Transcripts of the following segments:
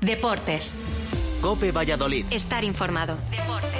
Deportes. COPE Valladolid. Estar informado. Deportes.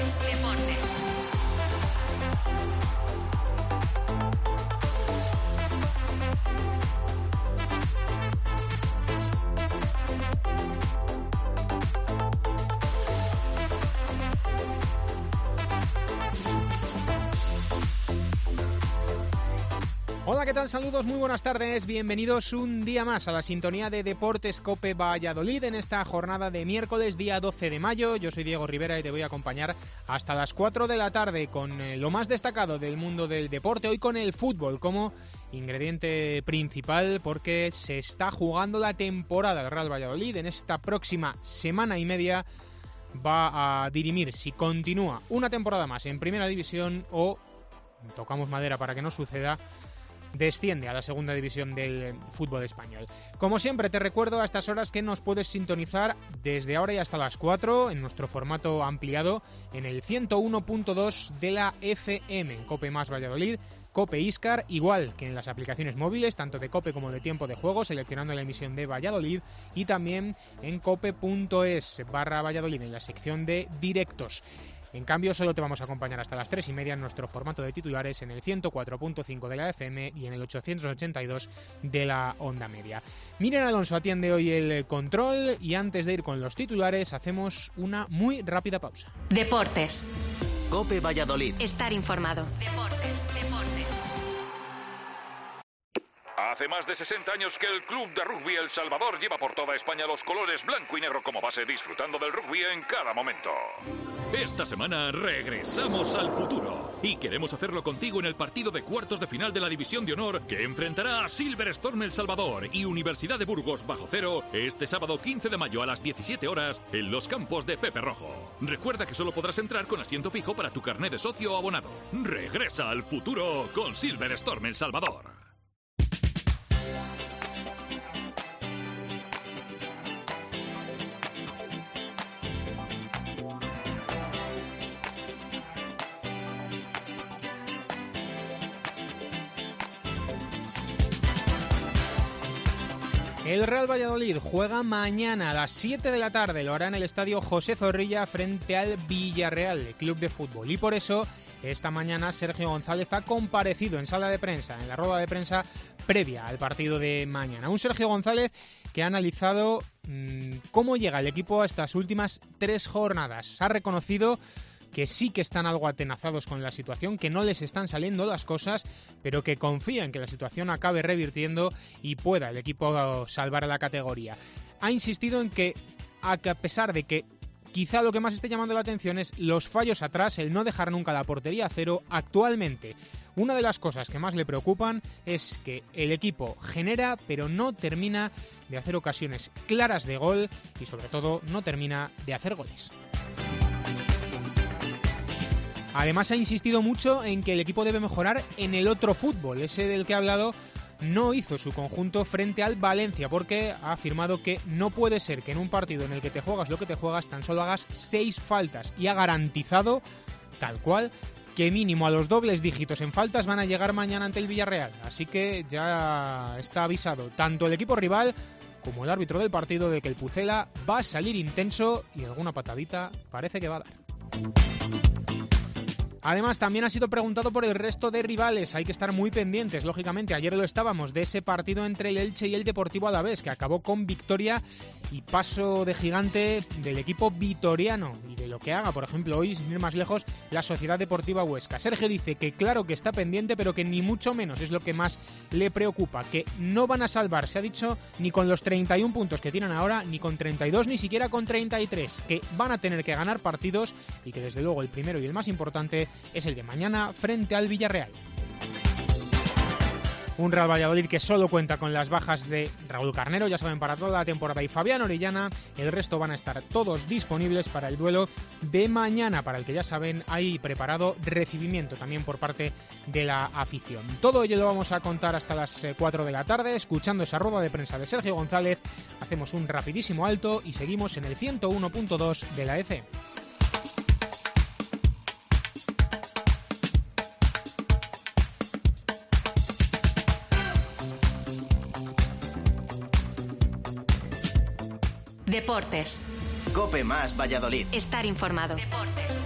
Hola, ¿qué tal? Saludos, muy buenas tardes. Bienvenidos un día más a la sintonía de Deportes COPE Valladolid en esta jornada de miércoles, día 12 de mayo. Yo soy Diego Rivera y te voy a acompañar hasta las 4 de la tarde con lo más destacado del mundo del deporte. Hoy con el fútbol como ingrediente principal, porque se está jugando la temporada del Real Valladolid. En esta próxima semana y media va a dirimir si continúa una temporada más en Primera División o, tocamos madera para que no suceda, desciende a la segunda división del fútbol español. Como siempre, te recuerdo a estas horas que nos puedes sintonizar desde ahora y hasta las 4 en nuestro formato ampliado en el 101.2 de la FM, en COPE más Valladolid, COPE Iscar, igual que en las aplicaciones móviles, tanto de COPE como de Tiempo de Juego, seleccionando la emisión de Valladolid, y también en cope.es/Valladolid, en la sección de directos. En cambio, solo te vamos a acompañar hasta las 3:30 en nuestro formato de titulares en el 104.5 de la FM y en el 882 de la onda media. Miriam Alonso atiende hoy el control y antes de ir con los titulares hacemos una muy rápida pausa. Deportes. COPE Valladolid. Estar informado. Deportes. Hace más de 60 años que el Club de Rugby El Salvador lleva por toda España los colores blanco y negro como base, disfrutando del rugby en cada momento. Esta semana regresamos al futuro y queremos hacerlo contigo en el partido de cuartos de final de la División de Honor que enfrentará a Silver Storm El Salvador y Universidad de Burgos bajo cero este sábado 15 de mayo a las 17 horas en los campos de Pepe Rojo. Recuerda que solo podrás entrar con asiento fijo para tu carné de socio o abonado. Regresa al futuro con Silver Storm El Salvador. El Real Valladolid juega mañana a las 7 de la tarde, lo hará en el estadio José Zorrilla frente al Villarreal, el club de fútbol. Y por eso, esta mañana Sergio González ha comparecido en sala de prensa, en la rueda de prensa previa al partido de mañana. Un Sergio González que ha analizado cómo llega el equipo a estas últimas 3 jornadas. Ha reconocido que sí que están algo atenazados con la situación, que no les están saliendo las cosas, pero que confía en que la situación acabe revirtiendo y pueda el equipo salvar a la categoría. Ha insistido en que, a pesar de que quizá lo que más esté llamando la atención es los fallos atrás, el no dejar nunca la portería a cero, actualmente una de las cosas que más le preocupan es que el equipo genera, pero no termina de hacer ocasiones claras de gol y sobre todo no termina de hacer goles. Además ha insistido mucho en que el equipo debe mejorar en el otro fútbol, ese del que ha hablado. No hizo su conjunto frente al Valencia porque ha afirmado que no puede ser que en un partido en el que te juegas lo que te juegas tan solo hagas 6 faltas y ha garantizado, tal cual, que mínimo a los dobles dígitos en faltas van a llegar mañana ante el Villarreal. Así que ya está avisado tanto el equipo rival como el árbitro del partido de que el Pucela va a salir intenso y alguna patadita parece que va a dar. Además, también ha sido preguntado por el resto de rivales. Hay que estar muy pendientes, lógicamente. Ayer lo estábamos, de ese partido entre el Elche y el Deportivo Alavés, que acabó con victoria y paso de gigante del equipo vitoriano y de lo que haga, por ejemplo, hoy, sin ir más lejos, la Sociedad Deportiva Huesca. Sergio dice que claro que está pendiente, pero que ni mucho menos es lo que más le preocupa, que no van a salvar, se ha dicho, ni con los 31 puntos que tienen ahora, ni con 32, ni siquiera con 33, que van a tener que ganar partidos y que desde luego el primero y el más importante es el de mañana frente al Villarreal. Un Real Valladolid que solo cuenta con las bajas de Raúl Carnero, ya saben, para toda la temporada, y Fabián Orellana. El resto van a estar todos disponibles para el duelo de mañana, para el que ya saben hay preparado recibimiento también por parte de la afición. Todo ello lo vamos a contar hasta las 4 de la tarde, escuchando esa rueda de prensa de Sergio González. Hacemos un rapidísimo alto y seguimos en el 101.2 de la FM. Deportes. Deportes. COPE más Valladolid. Estar informado. Deportes.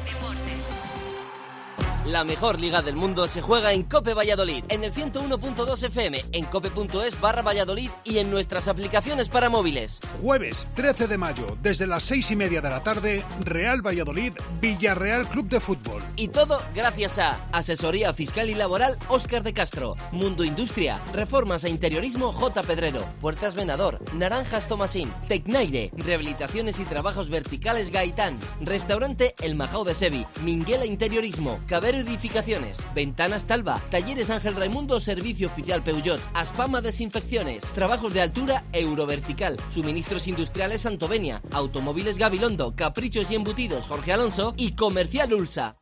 La mejor liga del mundo se juega en COPE Valladolid, en el 101.2 FM, en cope.es/Valladolid y en nuestras aplicaciones para móviles. Jueves 13 de mayo, desde las 6:30 de la tarde, Real Valladolid, Villarreal Club de Fútbol. Y todo gracias a Asesoría Fiscal y Laboral Óscar de Castro, Mundo Industria, Reformas e Interiorismo J. Pedrero, Puertas Venador, Naranjas Tomasín, Tecnaire, Rehabilitaciones y Trabajos Verticales Gaitán, Restaurante El Majao de Sevi, Minguela Interiorismo, Cabero Edificaciones, Ventanas Talva, Talleres Ángel Raimundo, Servicio Oficial Peugeot, Aspama Desinfecciones, Trabajos de Altura Eurovertical, Suministros Industriales Santovenia, Automóviles Gabilondo, Caprichos y Embutidos Jorge Alonso y Comercial Ulsa.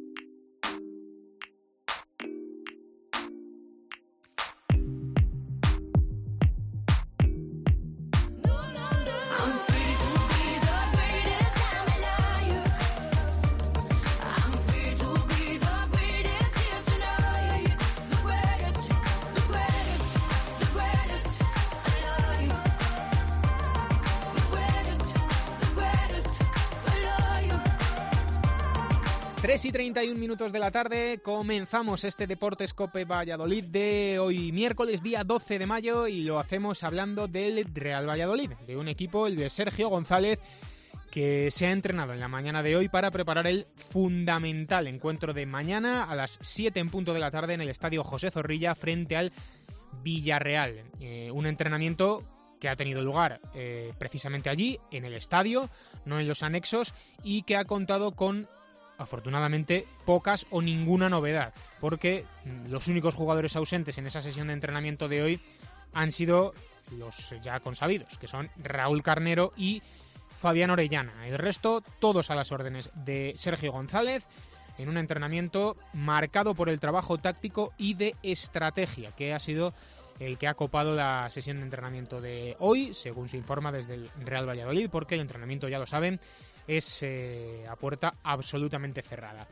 Y 31 minutos de la tarde, comenzamos este Deportes COPE Valladolid de hoy miércoles día 12 de mayo y lo hacemos hablando del Real Valladolid, de un equipo, el de Sergio González, que se ha entrenado en la mañana de hoy para preparar el fundamental encuentro de mañana a las 7 en punto de la tarde en el Estadio José Zorrilla frente al Villarreal. Un entrenamiento que ha tenido lugar precisamente allí, en el estadio, no en los anexos, y que ha contado con, afortunadamente, pocas o ninguna novedad, porque los únicos jugadores ausentes en esa sesión de entrenamiento de hoy han sido los ya consabidos, que son Raúl Carnero y Fabián Orellana. El resto, todos a las órdenes de Sergio González, en un entrenamiento marcado por el trabajo táctico y de estrategia, que ha sido el que ha copado la sesión de entrenamiento de hoy, según se informa desde el Real Valladolid, porque el entrenamiento, ya lo saben, es a puerta absolutamente cerrada.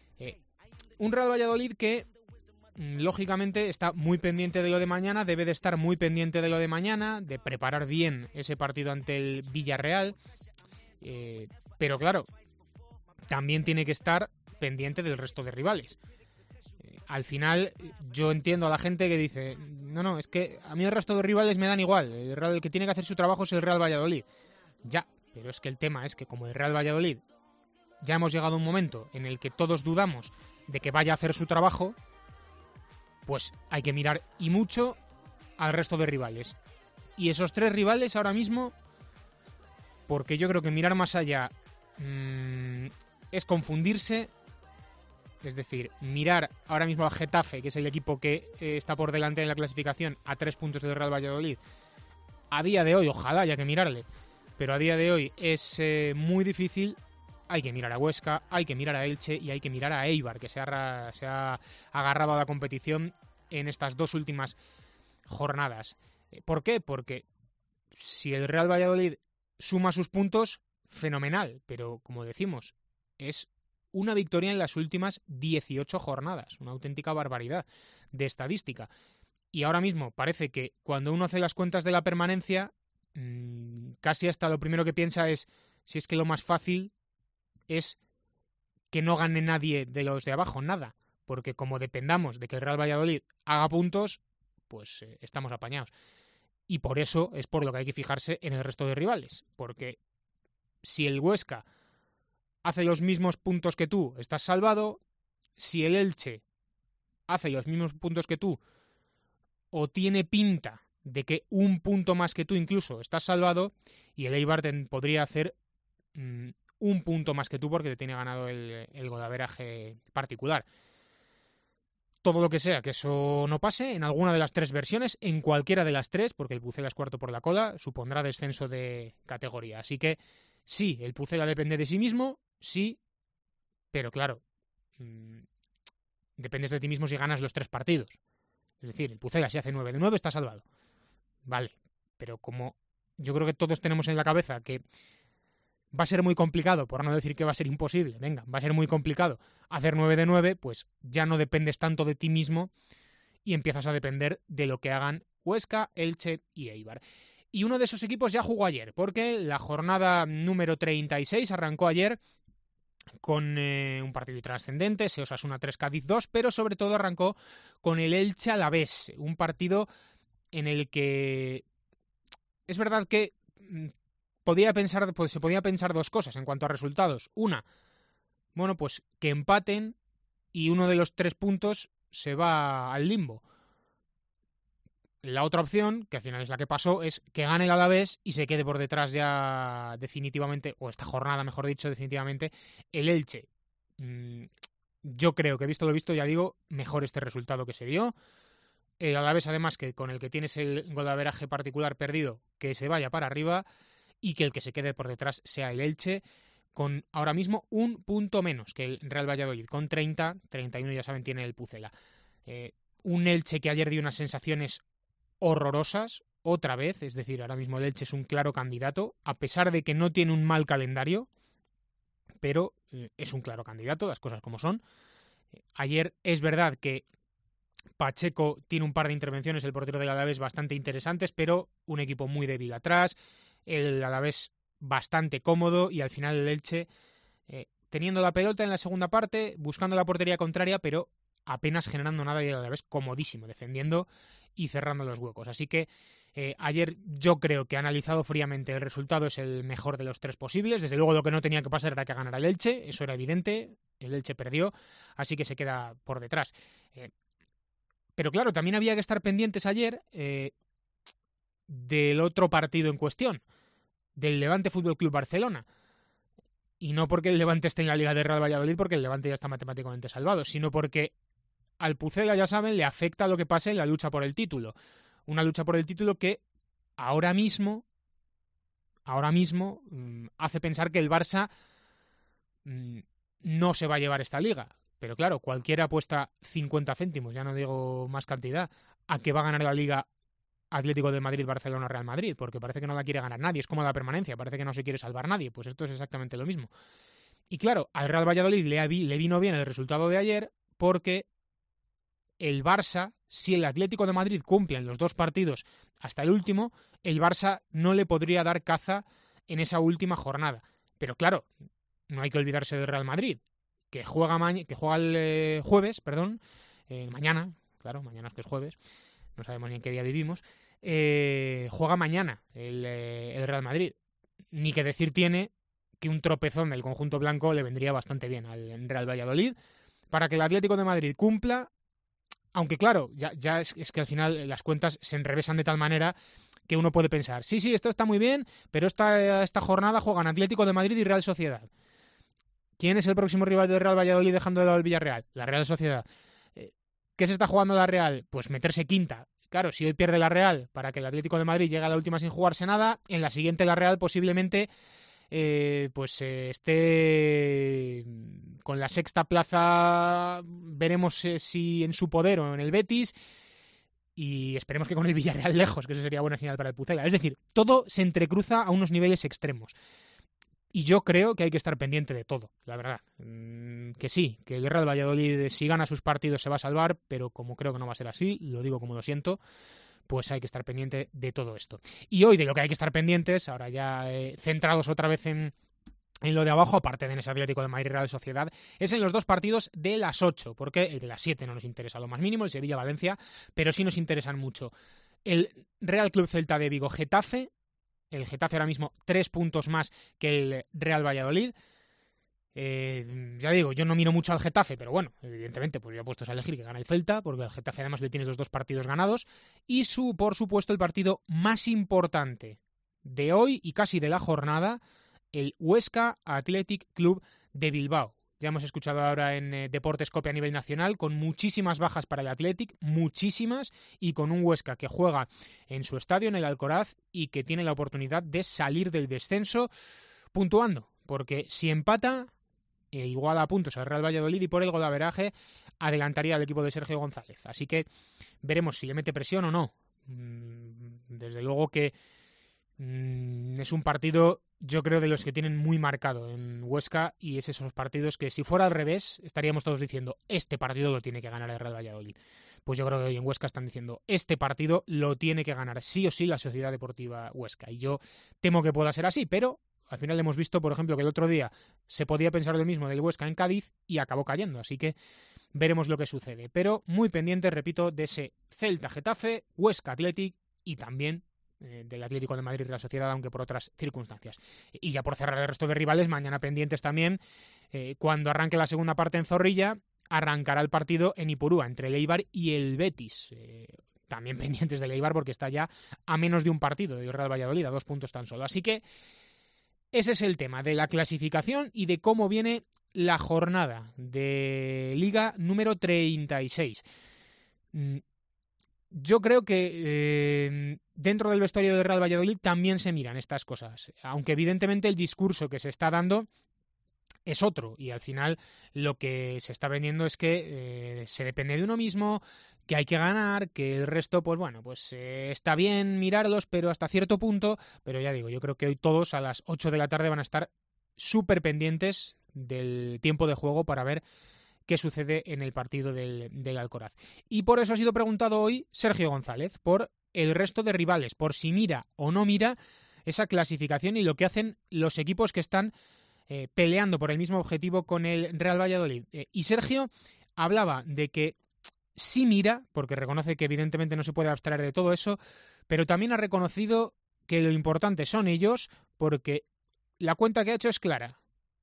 Un Real Valladolid que, lógicamente, está muy pendiente de lo de mañana, debe de estar muy pendiente de lo de mañana, de preparar bien ese partido ante el Villarreal, pero claro, también tiene que estar pendiente del resto de rivales. Al final, yo entiendo a la gente que dice, no, es que a mí el resto de rivales me dan igual, el que tiene que hacer su trabajo es el Real Valladolid. Ya, pero es que el tema es que como el Real Valladolid ya hemos llegado a un momento en el que todos dudamos de que vaya a hacer su trabajo, pues hay que mirar y mucho al resto de rivales. Y esos tres rivales ahora mismo, porque yo creo que mirar más allá es confundirse, es decir, mirar ahora mismo al Getafe, que es el equipo que está por delante en la clasificación a 3 puntos del Real Valladolid, a día de hoy, ojalá haya que mirarle, pero a día de hoy es muy difícil. Hay que mirar a Huesca, hay que mirar a Elche y hay que mirar a Eibar, que se ha agarrado a la competición en estas dos últimas jornadas. ¿Por qué? Porque si el Real Valladolid suma sus puntos, fenomenal, pero como decimos, es una victoria en las últimas 18 jornadas, una auténtica barbaridad de estadística. Y ahora mismo parece que cuando uno hace las cuentas de la permanencia, casi hasta lo primero que piensa es si es que lo más fácil es que no gane nadie de los de abajo, nada, porque como dependamos de que el Real Valladolid haga puntos, pues estamos apañados. Y por eso es por lo que hay que fijarse en el resto de rivales, porque si el Huesca hace los mismos puntos que tú, estás salvado. Si el Elche hace los mismos puntos que tú, o tiene pinta de que un punto más que tú incluso, estás salvado, y el Eibar podría hacer un punto más que tú porque te tiene ganado el golaveraje particular. Todo lo que sea que eso no pase, en alguna de las tres versiones, en cualquiera de las tres, porque el Pucela es cuarto por la cola, supondrá descenso de categoría. Así que sí, el Pucela depende de sí mismo, sí, pero claro, dependes de ti mismo si ganas los 3 partidos. Es decir, el Pucela si hace 9 de 9 está salvado. Vale, pero como yo creo que todos tenemos en la cabeza que va a ser muy complicado, por no decir que va a ser imposible, va a ser muy complicado hacer 9 de 9, pues ya no dependes tanto de ti mismo y empiezas a depender de lo que hagan Huesca, Elche y Eibar. Y uno de esos equipos ya jugó ayer, porque la jornada número 36 arrancó ayer con un partido trascendente, ese Osasuna 3 Cádiz 2, pero sobre todo arrancó con el Elche Alavés, un partido en el que es verdad que se podía pensar dos cosas en cuanto a resultados. Una, bueno, pues que empaten y uno de los 3 puntos se va al limbo. La otra opción, que al final es la que pasó, es que gane el Alavés y se quede por detrás ya definitivamente, o esta jornada mejor dicho, definitivamente, el Elche. Yo creo que visto lo visto, ya digo, mejor este resultado que se dio. El Alavés, además, que con el que tienes el golaveraje particular perdido, que se vaya para arriba y que el que se quede por detrás sea el Elche, con ahora mismo un punto menos que el Real Valladolid, con 30, 31 ya saben, tiene el Pucela. Un Elche que ayer dio unas sensaciones horrorosas, otra vez, es decir, ahora mismo el Elche es un claro candidato, a pesar de que no tiene un mal calendario, pero es un claro candidato, las cosas como son. Ayer es verdad que Pacheco tiene un par de intervenciones, el portero del Alavés, bastante interesantes, pero un equipo muy débil atrás, el Alavés bastante cómodo y al final el Elche teniendo la pelota en la segunda parte, buscando la portería contraria, pero apenas generando nada y el Alavés comodísimo, defendiendo y cerrando los huecos. Así que ayer yo creo que analizado fríamente el resultado es el mejor de los 3 posibles. Desde luego lo que no tenía que pasar era que ganara el Elche, eso era evidente, el Elche perdió, así que se queda por detrás. Pero claro, también había que estar pendientes ayer del otro partido en cuestión, del Levante Fútbol Club Barcelona. Y no porque el Levante esté en la Liga de Real Valladolid, porque el Levante ya está matemáticamente salvado, sino porque al Pucela, ya saben, le afecta lo que pase en la lucha por el título. Una lucha por el título que ahora mismo hace pensar que el Barça no se va a llevar esta liga. Pero claro, cualquiera apuesta 50 céntimos, ya no digo más cantidad, a que va a ganar la liga Atlético de Madrid, Barcelona, Real Madrid, porque parece que no la quiere ganar nadie, es como la permanencia, parece que no se quiere salvar nadie, pues esto es exactamente lo mismo. Y claro, al Real Valladolid le vino bien el resultado de ayer porque el Barça, si el Atlético de Madrid cumple en los 2 partidos hasta el último, el Barça no le podría dar caza en esa última jornada. Pero claro, no hay que olvidarse del Real Madrid, que juega el jueves, mañana, claro, mañana es que es jueves, no sabemos ni en qué día vivimos, juega mañana el Real Madrid. Ni que decir tiene que un tropezón del conjunto blanco le vendría bastante bien al Real Valladolid para que el Atlético de Madrid cumpla, aunque claro, ya es que al final las cuentas se enrevesan de tal manera que uno puede pensar, sí, esto está muy bien, pero esta jornada juegan Atlético de Madrid y Real Sociedad. ¿Quién es el próximo rival del Real Valladolid dejando de lado el Villarreal? La Real Sociedad. ¿Qué se está jugando la Real? Pues meterse quinta. Claro, si hoy pierde la Real para que el Atlético de Madrid llegue a la última sin jugarse nada, en la siguiente la Real posiblemente esté con la 6ª plaza, veremos si en su poder o en el Betis, y esperemos que con el Villarreal lejos, que eso sería buena señal para el Pucela. Es decir, todo se entrecruza a unos niveles extremos. Y yo creo que hay que estar pendiente de todo, la verdad. Que sí, que el Real Valladolid si gana sus partidos se va a salvar, pero como creo que no va a ser así, lo digo como lo siento, pues hay que estar pendiente de todo esto. Y hoy de lo que hay que estar pendientes, ahora ya centrados otra vez en lo de abajo, aparte de en ese Atlético de Madrid y Real Sociedad, es en los 2 partidos de las 8, porque el de las 7 no nos interesa lo más mínimo, el Sevilla-Valencia, pero sí nos interesan mucho. El Real Club Celta de Vigo Getafe, el Getafe ahora mismo 3 puntos más que el Real Valladolid. Ya digo, yo no miro mucho al Getafe, pero bueno, evidentemente pues ya puestos a elegir que gana el Celta, porque al Getafe además le tienes los 2 partidos ganados. Y por supuesto el partido más importante de hoy y casi de la jornada, el Huesca Athletic Club de Bilbao. Ya hemos escuchado ahora en Deportes Cope a nivel nacional, con muchísimas bajas para el Athletic, muchísimas, y con un Huesca que juega en su estadio, en el Alcoraz, y que tiene la oportunidad de salir del descenso puntuando, porque si empata, iguala a puntos al Real Valladolid y por el golaveraje adelantaría al equipo de Sergio González. Así que veremos si le mete presión o no. Desde luego que Es un partido, yo creo, de los que tienen muy marcado en Huesca, y es esos partidos que si fuera al revés estaríamos todos diciendo este partido lo tiene que ganar el Real Valladolid. Pues yo creo que hoy en Huesca están diciendo este partido lo tiene que ganar sí o sí la Sociedad Deportiva Huesca, y yo temo que pueda ser así, pero al final hemos visto, por ejemplo, que el otro día se podía pensar lo mismo del Huesca en Cádiz y acabó cayendo, así que veremos lo que sucede, pero muy pendiente, repito, de ese Celta-Getafe, Huesca-Athletic y también del Atlético de Madrid Real Sociedad, aunque por otras circunstancias. Y ya por cerrar el resto de rivales, mañana pendientes también, cuando arranque la segunda parte en Zorrilla, arrancará el partido en Ipurúa, entre el Eibar y el Betis. También pendientes del Eibar porque está ya a menos de un partido del Real Valladolid, a 2 puntos tan solo. Así que ese es el tema de la clasificación y de cómo viene la jornada de Liga número 36. Yo creo que dentro del vestuario del Real Valladolid también se miran estas cosas, aunque evidentemente el discurso que se está dando es otro, y al final lo que se está vendiendo es que se depende de uno mismo, que hay que ganar, que el resto, pues bueno, pues está bien mirarlos, pero hasta cierto punto. Pero ya digo, yo creo que hoy todos a las 8 de la tarde van a estar súper pendientes del tiempo de juego para ver qué sucede en el partido del Alcoraz. Y por eso ha sido preguntado hoy Sergio González, por el resto de rivales, por si mira o no mira esa clasificación y lo que hacen los equipos que están peleando por el mismo objetivo con el Real Valladolid. Y Sergio hablaba de que sí mira, porque reconoce que evidentemente no se puede abstraer de todo eso, pero también ha reconocido que lo importante son ellos, porque la cuenta que ha hecho es clara.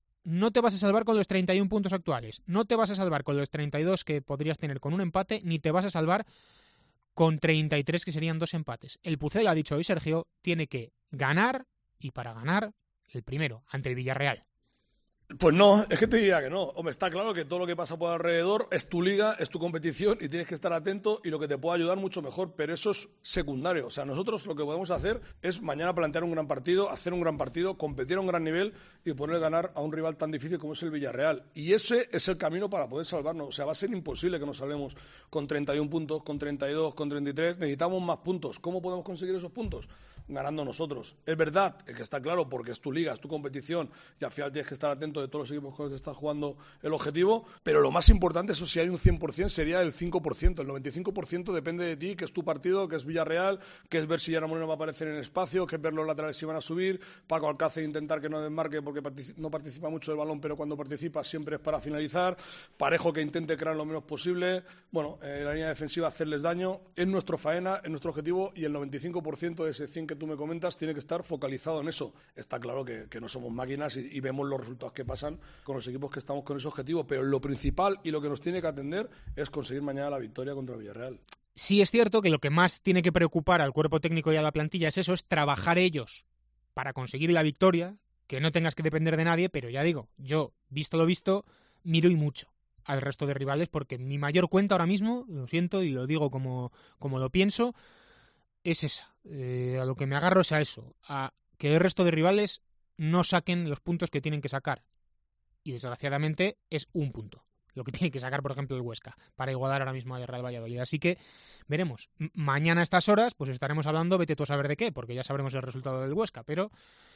No te vas a salvar con los 31 puntos actuales, no te vas a salvar con los 32 que podrías tener con un empate, ni te vas a salvar con 33 que serían 2 empates. El Pucel, ha dicho hoy Sergio, tiene que ganar, y para ganar, el primero, ante el Villarreal. Pues no, es que te diría que no. Hombre, está claro que todo lo que pasa por alrededor es tu liga, es tu competición y tienes que estar atento y lo que te pueda ayudar mucho mejor, pero eso es secundario. O sea, nosotros lo que podemos hacer es mañana plantear un gran partido, hacer un gran partido, competir a un gran nivel y poder ganar a un rival tan difícil como es el Villarreal. Y ese es el camino para poder salvarnos. O sea, va a ser imposible que nos salvemos con 31 puntos, con 32, con 33. Necesitamos más puntos. ¿Cómo podemos conseguir esos puntos? Ganando nosotros. Es verdad que está claro, porque es tu liga, es tu competición y al final tienes que estar atento de todos los equipos con los que estás jugando el objetivo, pero lo más importante, eso si hay un 100%, sería el 5%. El 95% depende de ti, que es tu partido, que es Villarreal, que es ver si Yana Moreno va a aparecer en el espacio, que es ver los laterales si van a subir, Paco Alcácer intentar que no desmarque porque no participa mucho del balón, pero cuando participa siempre es para finalizar, Parejo que intente crear lo menos posible, bueno, la línea defensiva hacerles daño, es nuestra faena, es nuestro objetivo, y el 95% de ese 100 que tú me comentas tiene que estar focalizado en eso. Está claro que no somos máquinas y vemos los resultados que pasan con los equipos que estamos con ese objetivo, pero lo principal y lo que nos tiene que atender es conseguir mañana la victoria contra el Villarreal. Sí es cierto que lo que más tiene que preocupar al cuerpo técnico y a la plantilla es eso, es trabajar ellos para conseguir la victoria, que no tengas que depender de nadie, pero ya digo, yo, visto lo visto, miro y mucho al resto de rivales, porque mi mayor cuenta ahora mismo, lo siento y lo digo como lo pienso, es esa. A lo que me agarro es a eso, a que el resto de rivales no saquen los puntos que tienen que sacar. Y desgraciadamente es un punto lo que tiene que sacar, por ejemplo, el Huesca para igualar ahora mismo al Real Valladolid. Así que veremos. Mañana a estas horas pues estaremos hablando, vete tú a saber de qué, porque ya sabremos el resultado del Huesca, pero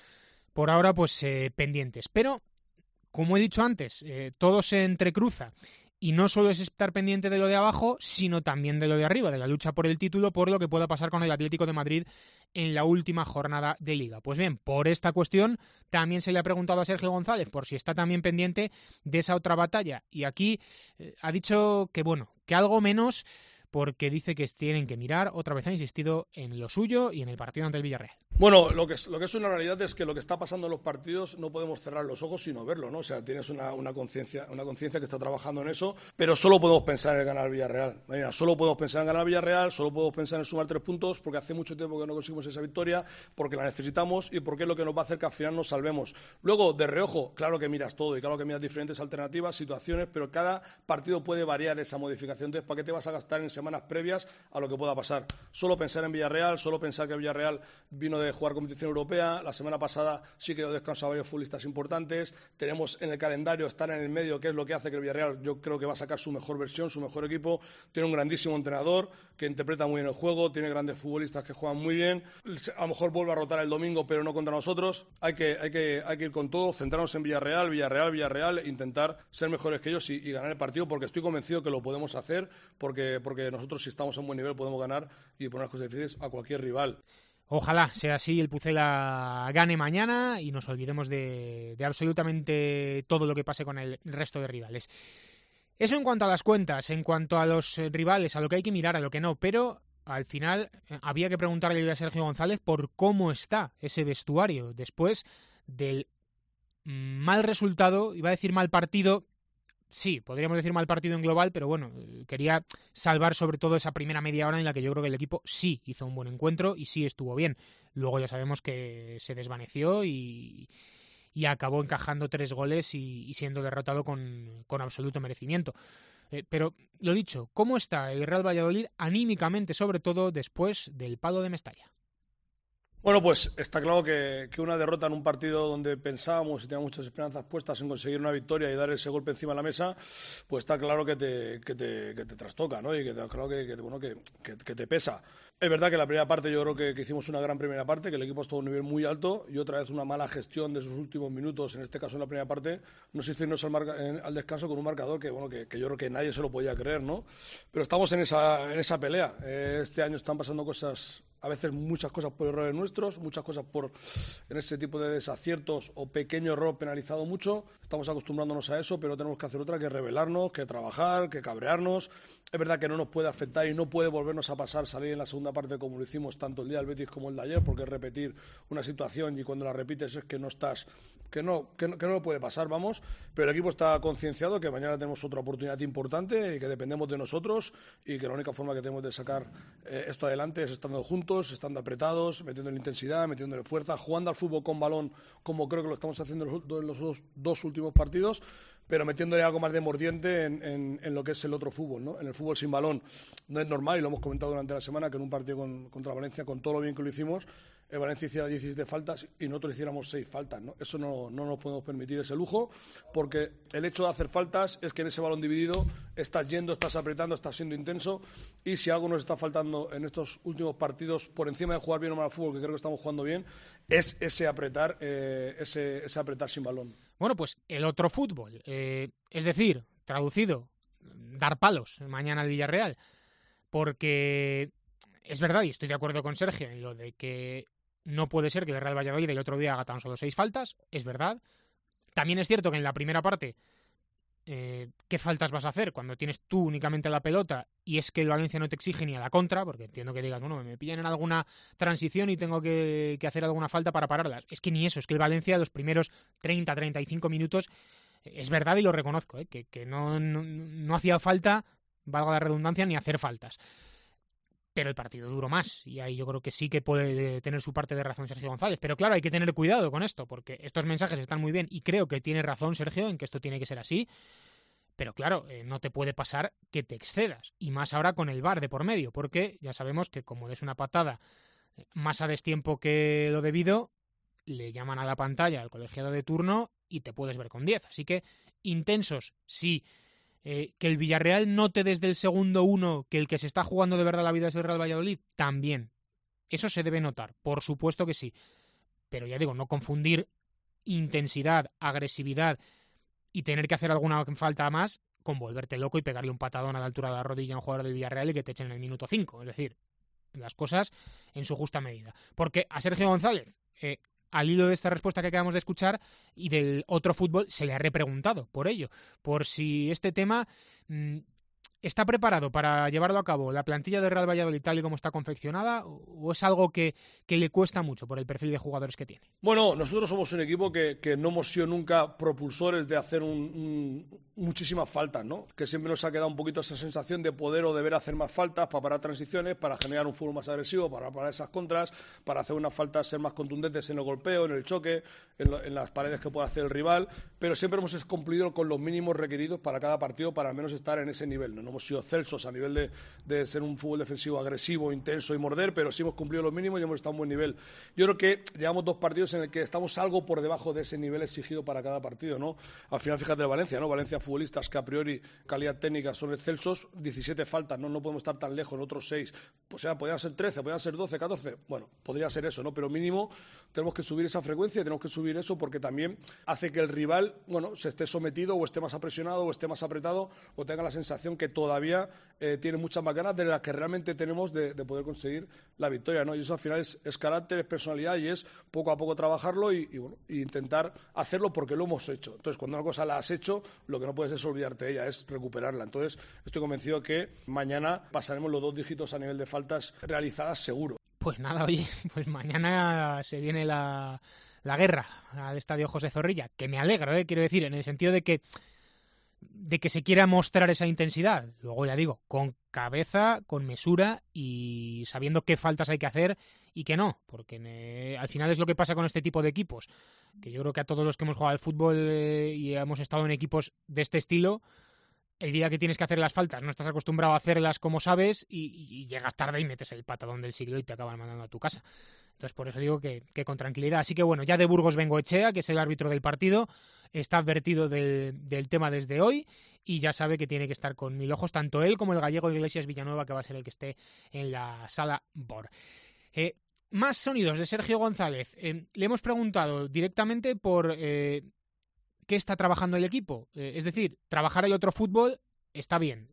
por ahora pues pendientes. Pero, como he dicho antes, todo se entrecruza. Y no solo es estar pendiente de lo de abajo, sino también de lo de arriba, de la lucha por el título, por lo que pueda pasar con el Atlético de Madrid en la última jornada de Liga. Pues bien, por esta cuestión también se le ha preguntado a Sergio González por si está también pendiente de esa otra batalla. Y aquí ha dicho que, bueno, que algo menos, porque dice que tienen que mirar, otra vez ha insistido en lo suyo y en el partido ante el Villarreal. Bueno, lo que es una realidad es que lo que está pasando en los partidos no podemos cerrar los ojos sino verlo, ¿no? O sea, tienes una conciencia que está trabajando en eso, pero solo podemos pensar en ganar al Villarreal. Marina, solo podemos pensar en ganar al Villarreal, solo podemos pensar en sumar 3 puntos, porque hace mucho tiempo que no conseguimos esa victoria, porque la necesitamos y porque es lo que nos va a hacer que al final nos salvemos. Luego, de reojo, claro que miras todo y claro que miras diferentes alternativas, situaciones, pero cada partido puede variar esa modificación. Entonces, ¿para qué te vas a gastar en semanas previas a lo que pueda pasar? Solo pensar en Villarreal, solo pensar que el Villarreal vino de de jugar competición europea. La semana pasada sí que dio descanso a varios futbolistas importantes. Tenemos en el calendario estar en el medio, que es lo que hace que el Villarreal, yo creo que va a sacar su mejor versión, su mejor equipo. Tiene un grandísimo entrenador que interpreta muy bien el juego, tiene grandes futbolistas que juegan muy bien. A lo mejor vuelve a rotar el domingo, pero no contra nosotros. Hay que ir con todo, centrarnos en Villarreal, intentar ser mejores que ellos y ganar el partido, porque estoy convencido que lo podemos hacer, porque nosotros, si estamos en buen nivel, podemos ganar y poner las cosas difíciles a cualquier rival. Ojalá sea así, el Pucela gane mañana y nos olvidemos de absolutamente todo lo que pase con el resto de rivales. Eso en cuanto a las cuentas, en cuanto a los rivales, a lo que hay que mirar, a lo que no, pero al final había que preguntarle a Sergio González por cómo está ese vestuario después del mal resultado, iba a decir mal partido. Sí, podríamos decir mal partido en global, pero bueno, quería salvar sobre todo esa primera media hora en la que yo creo que el equipo sí hizo un buen encuentro y sí estuvo bien. Luego ya sabemos que se desvaneció y acabó encajando 3 goles y siendo derrotado con absoluto merecimiento. Pero, lo dicho, ¿cómo está el Real Valladolid anímicamente, sobre todo después del palo de Mestalla? Bueno, pues está claro que una derrota en un partido donde pensábamos y teníamos muchas esperanzas puestas en conseguir una victoria y dar ese golpe encima de la mesa, pues está claro que te trastoca, ¿no? Y que claro que te pesa. Es verdad que la primera parte yo creo que hicimos una gran primera parte, que el equipo estuvo a un nivel muy alto y otra vez una mala gestión de sus últimos minutos, en este caso en la primera parte, nos hizo irnos al descanso con un marcador que yo creo que nadie se lo podía creer, ¿no? Pero estamos en esa pelea. Este año están pasando cosas, a veces muchas cosas por errores nuestros, muchas cosas en ese tipo de desaciertos o pequeño error penalizado mucho. Estamos acostumbrándonos a eso, pero tenemos que hacer otra, que rebelarnos, que trabajar, que cabrearnos. Es verdad que no nos puede afectar y no puede volvernos a pasar salir en la segunda parte como lo hicimos tanto el día del Betis como el de ayer, porque es repetir una situación y cuando la repites es que no estás, que no lo puede pasar, vamos. Pero el equipo está concienciado que mañana tenemos otra oportunidad importante y que dependemos de nosotros y que la única forma que tenemos de sacar esto adelante es estando juntos, estando apretados, metiéndole intensidad, metiéndole fuerza, jugando al fútbol con balón como creo que lo estamos haciendo en los dos últimos partidos, pero metiéndole algo más de mordiente en lo que es el otro fútbol, ¿no? En el fútbol sin balón no es normal, y lo hemos comentado durante la semana, que en un partido contra Valencia, con todo lo bien que lo hicimos, el Valencia hiciera 17 faltas y nosotros hiciéramos 6 faltas, ¿no? Eso no nos podemos permitir, ese lujo, porque el hecho de hacer faltas es que en ese balón dividido estás yendo, estás apretando, estás siendo intenso, y si algo nos está faltando en estos últimos partidos, por encima de jugar bien o mal al fútbol, que creo que estamos jugando bien, es ese apretar sin balón. Bueno, pues el otro fútbol, es decir, traducido, dar palos mañana al Villarreal, porque es verdad, y estoy de acuerdo con Sergio en lo de que no puede ser que el Real Valladolid el otro día haga tan solo 6 faltas, es verdad. También es cierto que en la primera parte, ¿qué faltas vas a hacer cuando tienes tú únicamente la pelota y es que el Valencia no te exige ni a la contra? Porque entiendo que digas, bueno, me pillan en alguna transición y tengo que hacer alguna falta para pararlas. Es que ni eso, es que el Valencia los primeros 30-35 minutos, es verdad y lo reconozco, que no hacía falta, valga la redundancia, ni hacer faltas. Pero el partido duró más y ahí yo creo que sí que puede tener su parte de razón Sergio González. Pero claro, hay que tener cuidado con esto, porque estos mensajes están muy bien y creo que tiene razón Sergio en que esto tiene que ser así. Pero claro, no te puede pasar que te excedas, y más ahora con el VAR de por medio, porque ya sabemos que como des una patada más a destiempo que lo debido, le llaman a la pantalla al colegiado de turno y te puedes ver con 10. Así que intensos, sí. Que el Villarreal note desde el segundo 1 que el que se está jugando de verdad la vida es el Real Valladolid, también. Eso se debe notar, por supuesto que sí. Pero ya digo, no confundir intensidad, agresividad y tener que hacer alguna falta más con volverte loco y pegarle un patadón a la altura de la rodilla a un jugador del Villarreal y que te echen en el minuto 5. Es decir, las cosas en su justa medida. Porque a Sergio González, al hilo de esta respuesta que acabamos de escuchar y del otro fútbol, se le ha repreguntado por ello, por si este tema está preparado para llevarlo a cabo la plantilla de Real Valladolid tal y como está confeccionada, o es algo que le cuesta mucho por el perfil de jugadores que tiene. Bueno, nosotros somos un equipo que no hemos sido nunca propulsores de hacer un muchísimas faltas, ¿no? Que siempre nos ha quedado un poquito esa sensación de poder o deber hacer más faltas para parar transiciones, para generar un fútbol más agresivo, para parar esas contras, para hacer unas faltas, ser más contundentes en el golpeo, en el choque, en las paredes que pueda hacer el rival, pero siempre hemos cumplido con los mínimos requeridos para cada partido para al menos estar en ese nivel. No hemos sido excelsos a nivel de ser un fútbol defensivo agresivo, intenso y morder, pero sí hemos cumplido los mínimos y hemos estado a un buen nivel. Yo creo que llevamos 2 partidos en el que estamos algo por debajo de ese nivel exigido para cada partido, ¿no? Al final, fíjate el Valencia, ¿no? Valencia, futbolistas que a priori calidad técnica son excelsos, 17 faltas, ¿no? No podemos estar tan lejos, en otros 6. O sea, podrían ser 13, podrían ser 12, 14. Bueno, podría ser eso, ¿no? Pero mínimo tenemos que subir esa frecuencia, tenemos que subir eso porque también hace que el rival, bueno, se esté sometido o esté más apresionado o esté más apretado o tenga la sensación que todavía tiene muchas más ganas de las que realmente tenemos de poder conseguir la victoria, ¿no? Y eso al final es carácter, es personalidad y es poco a poco trabajarlo y intentar hacerlo porque lo hemos hecho. Entonces, cuando una cosa la has hecho, lo que no puedes es olvidarte de ella, es recuperarla. Entonces, estoy convencido que mañana pasaremos los 2 dígitos a nivel de faltas realizadas seguro. Pues nada, oye, pues mañana se viene la guerra al estadio José Zorrilla, que me alegro, quiero decir, en el sentido de que se quiera mostrar esa intensidad. Luego, ya digo, con cabeza, con mesura y sabiendo qué faltas hay que hacer y qué no, porque al final es lo que pasa con este tipo de equipos, que yo creo que a todos los que hemos jugado al fútbol y hemos estado en equipos de este estilo, el día que tienes que hacer las faltas no estás acostumbrado a hacerlas como sabes y llegas tarde y metes el patadón del siglo y te acaban mandando a tu casa. Entonces, por eso digo que con tranquilidad. Así que bueno, ya de Burgos Bengoechea, que es el árbitro del partido, está advertido del tema desde hoy y ya sabe que tiene que estar con 1000 ojos, tanto él como el gallego Iglesias Villanueva, que va a ser el que esté en la sala BOR. Más sonidos de Sergio González. Le hemos preguntado directamente por qué está trabajando el equipo. Es decir, trabajar el otro fútbol está bien,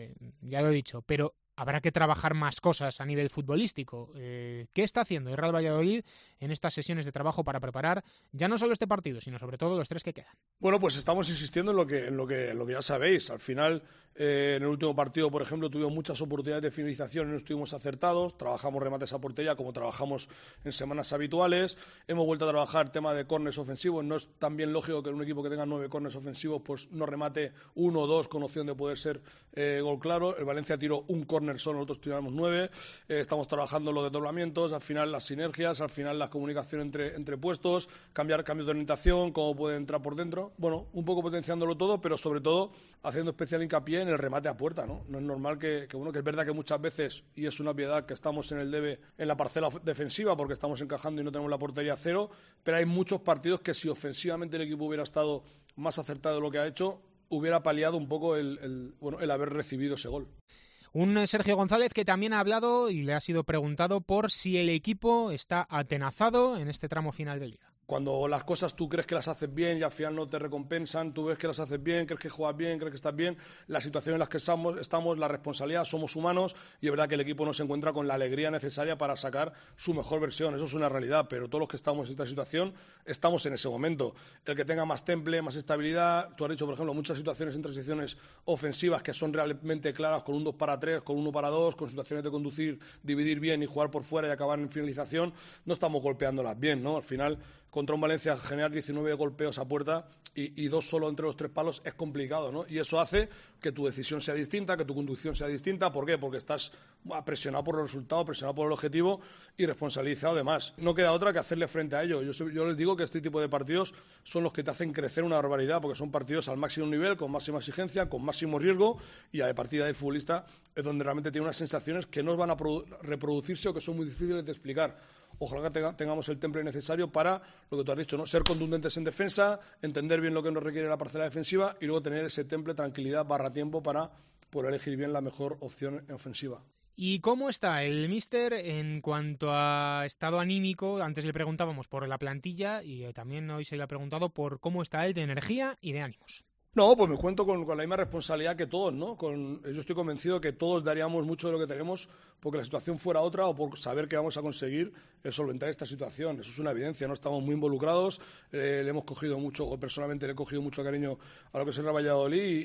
ya lo he dicho, pero habrá que trabajar más cosas a nivel futbolístico. ¿Qué está haciendo el Real Valladolid en estas sesiones de trabajo para preparar ya no solo este partido, sino sobre todo los 3 que quedan? Bueno, pues estamos insistiendo en lo que ya sabéis. Al final, en el último partido, por ejemplo, tuvimos muchas oportunidades de finalización y no estuvimos acertados. Trabajamos remates a portería como trabajamos en semanas habituales. Hemos vuelto a trabajar tema de córners ofensivos. No es tan bien lógico que en un equipo que tenga 9 córners ofensivos pues no remate 1 o 2 con opción de poder ser gol claro. El Valencia tiró un córner solo, nosotros tiramos 9. Estamos trabajando los desdoblamientos, al final las sinergias, al final la comunicación entre puestos, cambios de orientación, cómo puede entrar por dentro. Bueno, un poco potenciándolo todo, pero sobre todo haciendo especial hincapié en el remate a puerta, ¿no? No es normal que es verdad que muchas veces, y es una obviedad, que estamos en el debe en la parcela defensiva porque estamos encajando y no tenemos la portería 0, pero hay muchos partidos que si ofensivamente el equipo hubiera estado más acertado de lo que ha hecho, hubiera paliado un poco el haber recibido ese gol. Un Sergio González que también ha hablado y le ha sido preguntado por si el equipo está atenazado en este tramo final de Liga. Cuando las cosas tú crees que las haces bien y al final no te recompensan, tú ves que las haces bien, crees que juegas bien, crees que estás bien, la situación en la que estamos, la responsabilidad, somos humanos y es verdad que el equipo no se encuentra con la alegría necesaria para sacar su mejor versión, eso es una realidad, pero todos los que estamos en esta situación estamos en ese momento. El que tenga más temple, más estabilidad, tú has dicho, por ejemplo, muchas situaciones en transiciones ofensivas que son realmente claras, con un 2 para 3, con 1 para 2, con situaciones de conducir, dividir bien y jugar por fuera y acabar en finalización, no estamos golpeándolas bien, ¿no? Al final, contra un Valencia generar 19 golpeos a puerta y 2 solo entre los 3 palos es complicado, ¿no? Y eso hace que tu decisión sea distinta, que tu conducción sea distinta. ¿Por qué? Porque estás presionado por el resultado, presionado por el objetivo y responsabilizado además. No queda otra que hacerle frente a ello. Yo les digo que este tipo de partidos son los que te hacen crecer una barbaridad porque son partidos al máximo nivel, con máxima exigencia, con máximo riesgo y a partir de ahí el futbolista es donde realmente tiene unas sensaciones que no van a reproducirse o que son muy difíciles de explicar. Ojalá que tengamos el temple necesario para lo que tú has dicho, ¿no? Ser contundentes en defensa, entender bien lo que nos requiere la parcela defensiva y luego tener ese temple, tranquilidad, tiempo para poder elegir bien la mejor opción ofensiva. ¿Y cómo está el míster en cuanto a estado anímico? Antes le preguntábamos por la plantilla y también hoy se le ha preguntado por cómo está él de energía y de ánimos. No, pues me cuento con la misma responsabilidad que todos, ¿no? Yo estoy convencido que todos daríamos mucho de lo que tenemos porque la situación fuera otra o por saber que vamos a conseguir solventar esta situación. Eso es una evidencia, ¿no? Estamos muy involucrados, le hemos cogido mucho, o personalmente le he cogido mucho cariño a lo que es el Real Valladolid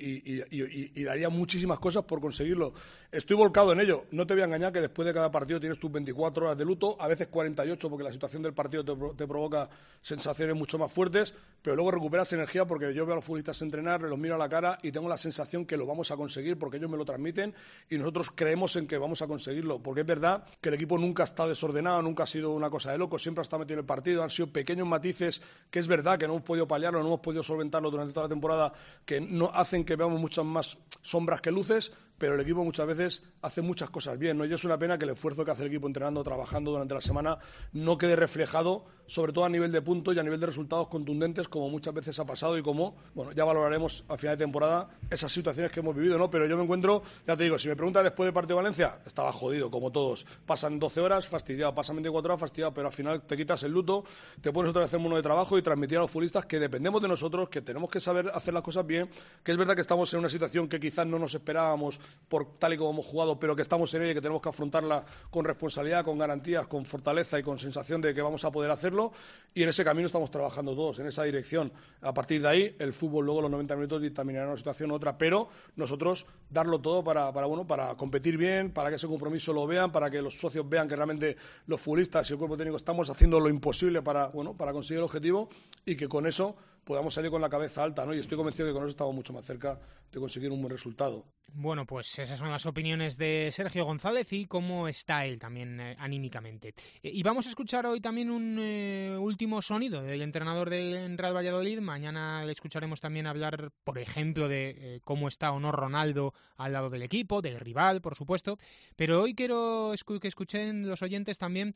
y daría muchísimas cosas por conseguirlo. Estoy volcado en ello. No te voy a engañar que después de cada partido tienes tus 24 horas de luto, a veces 48 porque la situación del partido te provoca sensaciones mucho más fuertes, pero luego recuperas energía porque yo veo a los futbolistas entrenar, entrenar, los miro a la cara y tengo la sensación que lo vamos a conseguir porque ellos me lo transmiten y nosotros creemos en que vamos a conseguirlo, porque es verdad que el equipo nunca ha estado desordenado, nunca ha sido una cosa de loco, siempre ha estado metido en el partido, han sido pequeños matices que es verdad que no hemos podido paliarlo, no hemos podido solventarlo durante toda la temporada, que no hacen que veamos muchas más sombras que luces, pero el equipo muchas veces hace muchas cosas bien, ¿no? Y es una pena que el esfuerzo que hace el equipo entrenando, trabajando durante la semana, no quede reflejado, sobre todo a nivel de puntos y a nivel de resultados contundentes, como muchas veces ha pasado y como, bueno, ya valoraremos a final de temporada esas situaciones que hemos vivido, ¿no? Pero yo me encuentro, ya te digo, si me preguntas después del partido de Valencia, estaba jodido, como todos. Pasan 12 horas, fastidiado, pasan 24 horas, fastidiado, pero al final te quitas el luto, te pones otra vez en uno de trabajo y transmitir a los futbolistas que dependemos de nosotros, que tenemos que saber hacer las cosas bien, que es verdad que estamos en una situación que quizás no nos esperábamos por tal y como hemos jugado, pero que estamos en ella y que tenemos que afrontarla con responsabilidad, con garantías, con fortaleza y con sensación de que vamos a poder hacerlo, y en ese camino estamos trabajando todos, en esa dirección. A partir de ahí, el fútbol luego los 90 minutos dictaminará una situación u otra, pero nosotros darlo todo para competir bien, para que ese compromiso lo vean, para que los socios vean que realmente los futbolistas y el cuerpo técnico estamos haciendo lo imposible para conseguir el objetivo y que con eso podamos salir con la cabeza alta, ¿no? Y estoy convencido de que con eso estamos mucho más cerca de conseguir un buen resultado. Bueno, pues esas son las opiniones de Sergio González y cómo está él también anímicamente. Y vamos a escuchar hoy también un último sonido del entrenador del Real Valladolid. Mañana le escucharemos también hablar, por ejemplo, de cómo está o no Ronaldo al lado del equipo, del rival, por supuesto. Pero hoy quiero que escuchen los oyentes también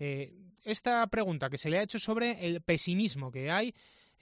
esta pregunta que se le ha hecho sobre el pesimismo que hay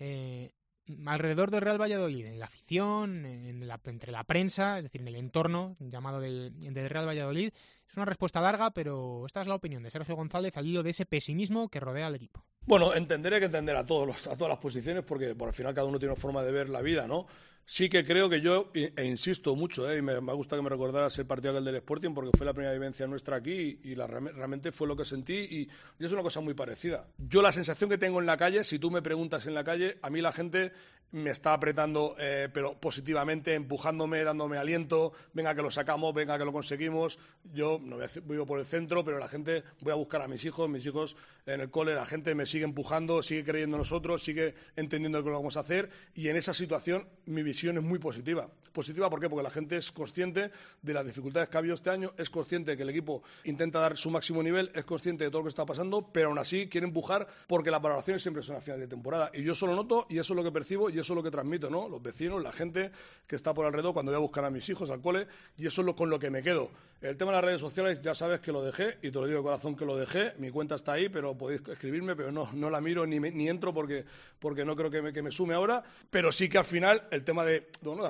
alrededor del Real Valladolid, en la afición, entre la prensa, es decir, en el entorno llamado del Real Valladolid. Es una respuesta larga, pero esta es la opinión de Sergio González al hilo de ese pesimismo que rodea al equipo. Bueno, entenderé que entender a todas las posiciones, porque al final cada uno tiene una forma de ver la vida, ¿no? Sí que creo que yo, e insisto mucho, y me gusta que me recordaras el partido aquel del Sporting, porque fue la primera vivencia nuestra aquí y realmente fue lo que sentí y es una cosa muy parecida. Yo la sensación que tengo en la calle, si tú me preguntas en la calle, a mí la gente me está apretando, pero positivamente, empujándome, dándome aliento, venga que lo sacamos, venga que lo conseguimos. Yo no vivo por el centro, pero la gente, voy a buscar a mis hijos en el cole, la gente me sigue empujando, sigue creyendo en nosotros, sigue entendiendo que lo vamos a hacer y en esa situación mi visión es muy positiva. ¿Positiva por qué? Porque la gente es consciente de las dificultades que ha habido este año, es consciente de que el equipo intenta dar su máximo nivel, es consciente de todo lo que está pasando, pero aún así quiere empujar porque las valoraciones siempre son a final de temporada. Y yo eso lo noto y eso es lo que percibo y eso es lo que transmito, ¿no? Los vecinos, la gente que está por alrededor cuando voy a buscar a mis hijos al cole y eso es con lo que me quedo. El tema de las redes sociales ya sabes que lo dejé y te lo digo de corazón que lo dejé. Mi cuenta está ahí, pero podéis escribirme, pero no la miro ni entro porque no creo que me sume ahora. Pero sí que al final el tema de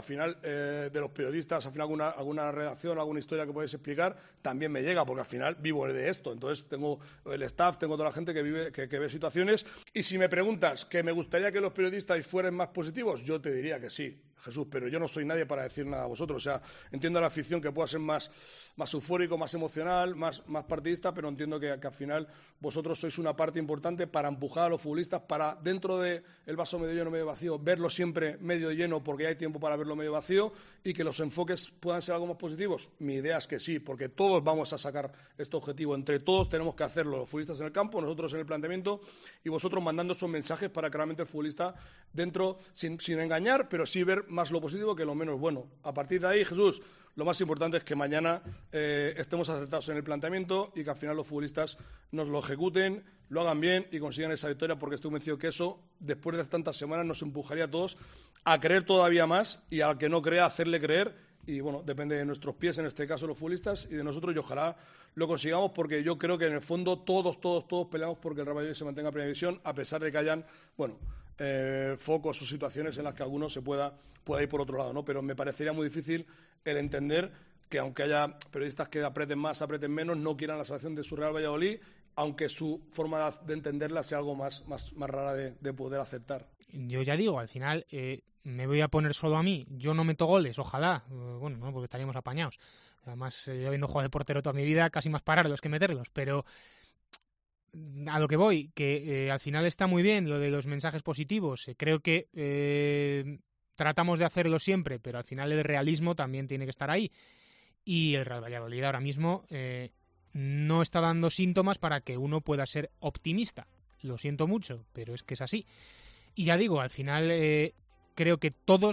los periodistas, al final alguna redacción, alguna historia que podéis explicar, también me llega, porque al final vivo de esto. Entonces tengo el staff, tengo toda la gente que ve situaciones. Y si me preguntas que me gustaría que los periodistas fueran más positivos, yo te diría que sí, Jesús, pero yo no soy nadie para decir nada a vosotros. O sea, entiendo a la afición que pueda ser más eufórico, más emocional, más partidista, pero entiendo que al final vosotros sois una parte importante para empujar a los futbolistas, para dentro del vaso medio lleno, medio vacío, verlo siempre medio lleno, porque hay tiempo para verlo medio vacío, y que los enfoques puedan ser algo más positivos. Mi idea es que sí, porque todos vamos a sacar este objetivo. Entre todos tenemos que hacerlo, los futbolistas en el campo, nosotros en el planteamiento, y vosotros mandando esos mensajes para que realmente el futbolista dentro, sin engañar, pero sí ver más lo positivo que lo menos bueno. A partir de ahí, Jesús, lo más importante es que mañana estemos acertados en el planteamiento y que al final los futbolistas nos lo ejecuten, lo hagan bien y consigan esa victoria, porque estoy convencido que eso, después de tantas semanas, nos empujaría a todos a creer todavía más y al que no crea, hacerle creer. Y bueno, depende de nuestros pies, en este caso los futbolistas, y de nosotros, y ojalá lo consigamos, porque yo creo que en el fondo todos peleamos porque el Real Valladolid se mantenga en primera división, a pesar de que hayan, focos o situaciones en las que alguno se pueda ir por otro lado, ¿no? Pero me parecería muy difícil el entender que, aunque haya periodistas que aprieten más, aprieten menos, no quieran la salvación de su Real Valladolid, aunque su forma de entenderla sea algo más rara de poder aceptar. Yo ya digo, al final me voy a poner solo a mí. Yo no meto goles, ojalá. Bueno, no, porque estaríamos apañados. Además, yo habiendo jugado de portero toda mi vida, casi más pararlos que meterlos. Pero a lo que voy, que al final está muy bien lo de los mensajes positivos. Creo que tratamos de hacerlo siempre, pero al final el realismo también tiene que estar ahí. Y el Real Valladolid ahora mismo no está dando síntomas para que uno pueda ser optimista. Lo siento mucho, pero es que es así. Y ya digo, al final creo que todos,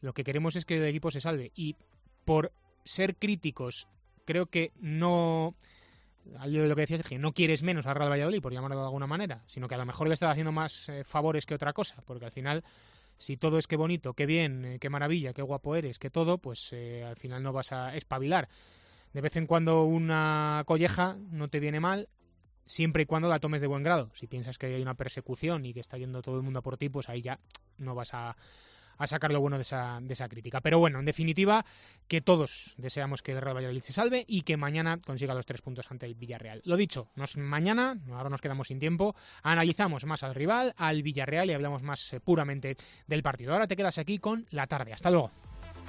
lo que queremos es que el equipo se salve. Y por ser críticos, creo que no... Lo que decía Sergio, no quieres menos a Real Valladolid, por llamarlo de alguna manera, sino que a lo mejor le estás haciendo más favores que otra cosa, porque al final, si todo es qué bonito, qué bien, qué maravilla, qué guapo eres, qué todo, pues al final no vas a espabilar. De vez en cuando una colleja no te viene mal, siempre y cuando la tomes de buen grado. Si piensas que hay una persecución y que está yendo todo el mundo por ti, pues ahí ya no vas a sacar lo bueno de esa crítica. Pero bueno, en definitiva, que todos deseamos que el Real Valladolid se salve y que mañana consiga los 3 puntos ante el Villarreal. Lo dicho, mañana, ahora nos quedamos sin tiempo, analizamos más al rival, al Villarreal, y hablamos más puramente del partido. Ahora te quedas aquí con La Tarde. Hasta luego.